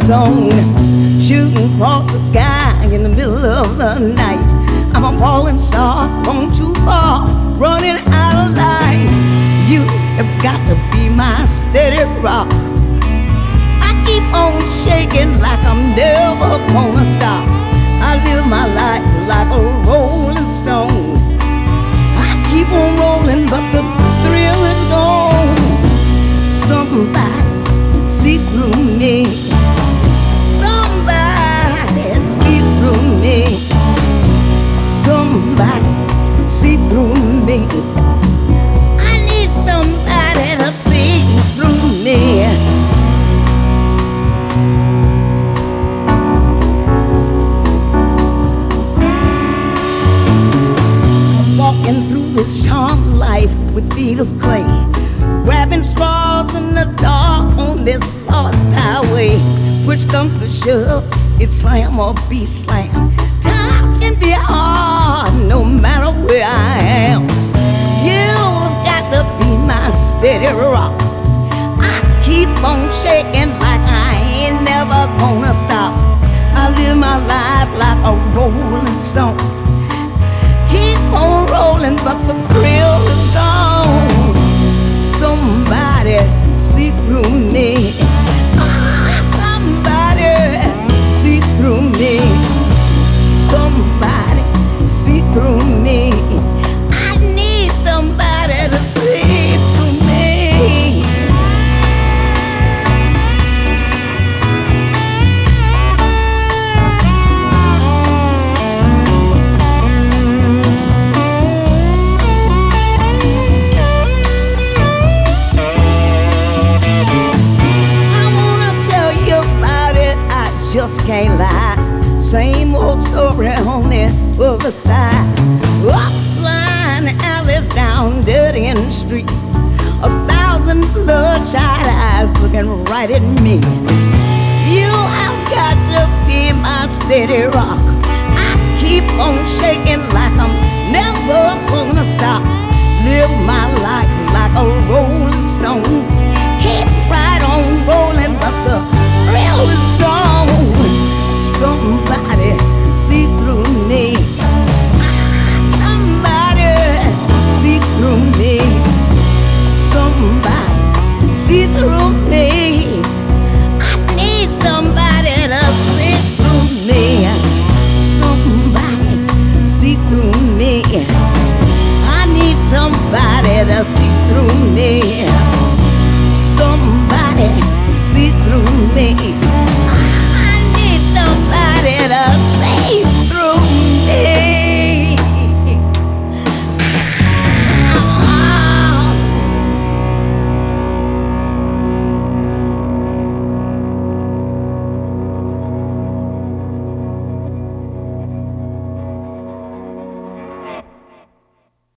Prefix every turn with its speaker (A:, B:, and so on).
A: zone, shooting across the sky in the middle of the night. I'm a falling star, gone too far, running out of light. You have got to be my steady rock. I keep on shaking like I'm never gonna stop. I live my life like a rolling stone. I keep on rolling, but the thrill is gone. Somebody see through me. Somebody see through me. Somebody see through me. I need somebody to see through me. Walking through this charmed life with feet of clay, grabbing straws in the dark on this lost highway. Push comes to shove, it's slam or be slam. Times can be hard no matter where I am. You've got to be my steady rock. I keep on shaking like I ain't never gonna stop. I live my life like a rolling stone. Keep on rolling, but the thrill is gone. Somebody see through me. Somebody see through me. Somebody see through me. I need somebody to see through me. Just can't lie. Same old story on the other side. Up blind alleys, down dirty end streets, 1,000 bloodshot eyes looking right at me. You have got to be my steady rock. I keep on shaking like I'm never gonna stop. Live my life like a rolling stone. Keep right on rolling, but the thrill is gone. Somebody see through me. Somebody see through me. Somebody see through me. I need somebody to see through me. Somebody see through me. I need somebody to see through me. Somebody see through me.